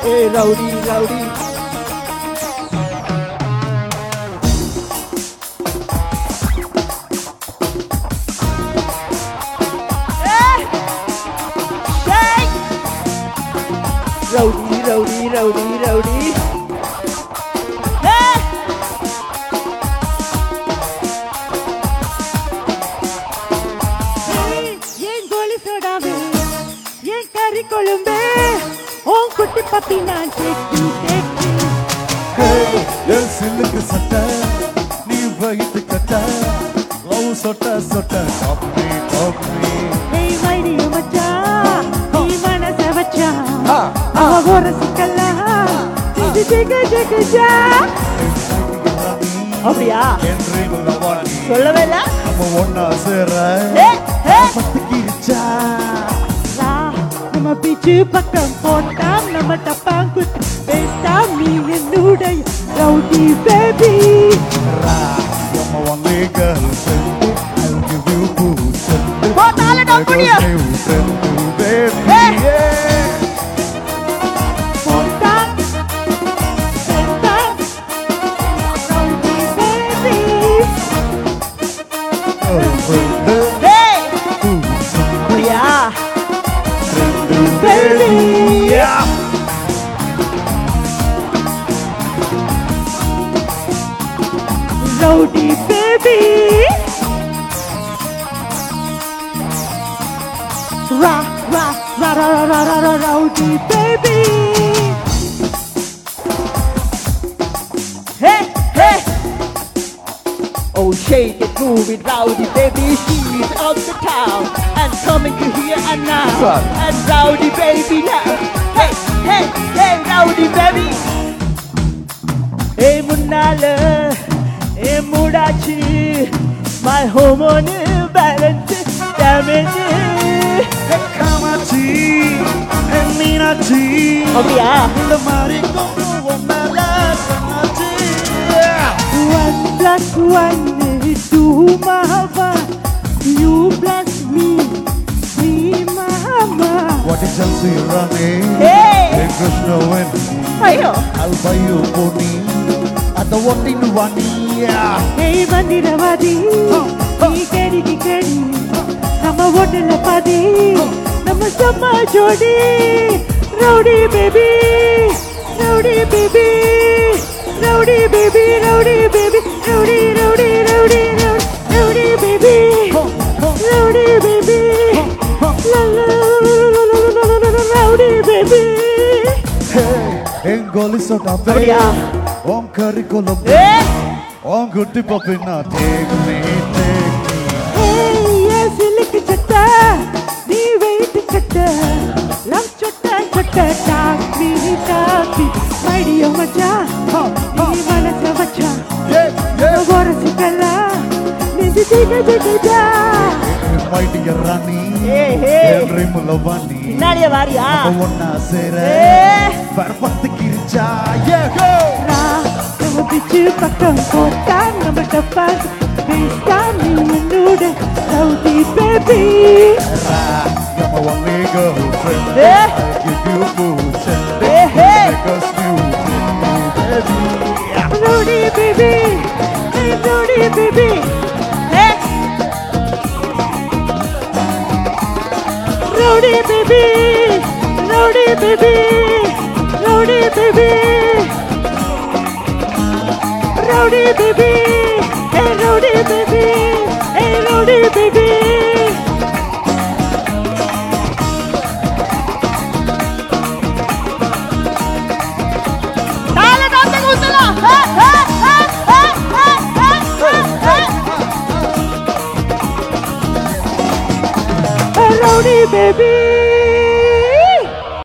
Hey, rowdy, rowdy. Rowdy, rowdy, rowdy, rowdy. Hey! ஏன் கோலி சோடாவே ஏன் கறி கொழும்பே உன் குட்டி பப்பி நான் டேக்கி என் சில்லுக்கு சட்ட நீ வயிற்று கட்ட லவ் சொட்ட சொட்ட காப்பி காப்பி ஏய் மைடியோ மச்சான் நீ மனச வச்சா அவ ஒரு சிக்கலா இது ஜெக ஜெக ஜா அப்படியா என்று லவானி சொல்லவே இல்ல நம்ம ஒன்னா சேர பத்துக்கிச்சா நம்ம பீச்சு பக்கம் போட்டா நம்ம டப்பாங்கு பேஸ்டா நீ என்னுடைய ரவுடி பேபி நம்ம only girlfriend I'll give you boost போட்டால டவுன் பண்ணியா baby போட்டா பேஸ்டா ரவுடி பேபி Hey! அப்படியா baby Rowdy baby, ra ra ra ra ra ra ra rowdy baby. Hey, hey! Oh, shake it, move it, rowdy baby. She's of the town and coming to here and now. Son. And rowdy baby now. Hey, hey, hey, rowdy baby. Hey, munnala, hey, mudachi. My hormone balance damage. Kamakshi Meenakshi அப்படியா இந்த மாதிரி கொண்டு ஒன்னால கண்ணாச்சி One plus one is two, mama. You bless me, three, mama. What is Chelsea running? Hey! Hey Krishna when Ayo. I'll buy you pony at the one in one Hey, Mandiravadi, Kikadi, Nama Wadala Padi, Nama Sama Jodi, Rowdy baby, Rowdy baby, Rowdy baby, Rowdy baby, Rowdy, Rowdy, Rowdy, Rowdy baby, Rowdy baby, la la la la la Rowdy baby. Hey Engoli soda அப்படியா on curriculum Hey! on good popina take me Hey, yes, look at chata, nee wait chata, love chata chata, talk me talky, my dear macha, nee manasa macha, agora se cala, nee diga diga. my dear Rani Hey, hey. Henry Mulavani பின்னாடியே வாரியா ஒன்னா சேர Hey! பரபத்து கிரிச்சா yeah go Na, நம்ம பிச்சு பக்கம் போட்டா நம்ம டப்பா, பேஸ்டா நீ என்னோட rowdy baby. You're my only girlfriend Hey! I'll give you boots and Hey, hey! make us new baby Rowdy baby, hey Rowdy baby, Hey! Rowdy baby, Rowdy baby, Rowdy baby, Rowdy baby, hey Rowdy baby, hey Rowdy baby. Dale, dale, gústala. Hey Rowdy baby.